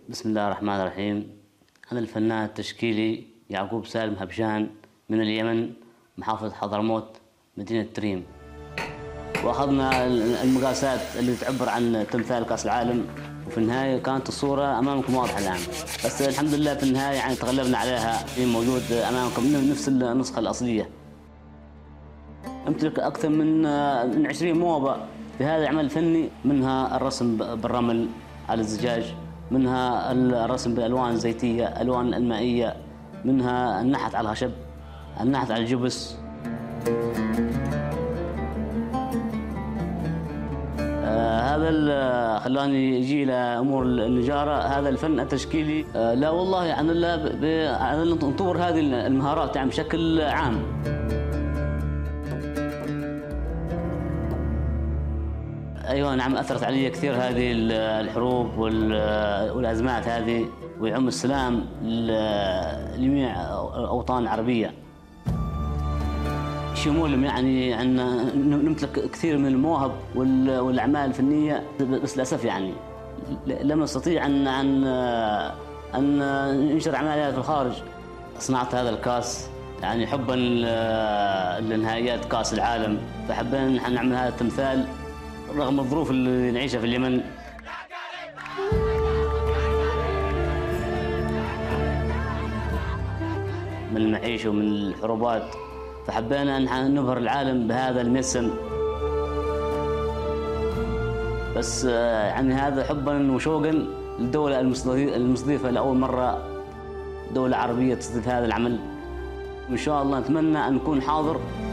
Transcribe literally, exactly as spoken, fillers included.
بسم الله الرحمن الرحيم. أنا الفنان التشكيلي يعقوب سالم هبشان من اليمن، محافظة حضرموت، مدينة تريم. وأخذنا المقاسات اللي تعبر عن تمثال كأس العالم، وفي النهاية كانت الصورة أمامكم واضحة الآن. بس الحمد لله في النهاية يعني تغلبنا عليها، في موجود أمامكم نفس النسخة الأصلية. أمتلك أكثر من من عشرين موهبة في هذا العمل الفني، منها الرسم بالرمل على الزجاج، منها الرسم بالألوان الزيتية، الألوان المائية، منها النحت على الخشب، النحت على الجبس. آه هذا خلاني يجي إلى أمور النجارة، هذا الفن التشكيلي. آه لا والله يعني لا نطور هذه المهارات يعني بشكل عام. أيوة نعم، أثرت علي كثير هذه الحروب والأزمات هذه، ويعم السلام لجميع الأوطان العربية. شمول يعني عندنا نمتلك كثير من المواهب والأعمال الفنية، بس للأسف يعني لم نستطيع أن أن أن ننشر أعمالها في الخارج. صنعت هذا الكاس يعني حبا لنهائيات كأس العالم، فحبينا أن نعمل هذا التمثال رغم الظروف اللي نعيشها في اليمن. من المعيشة ومن الحروبات، فحبينا أن نبهر العالم بهذا المجسم. بس يعني هذا حبا وشوقا للدولة المستضيفة لأول مرة، دولة عربية تستضيف هذا العمل. إن شاء الله نتمنى أن نكون حاضر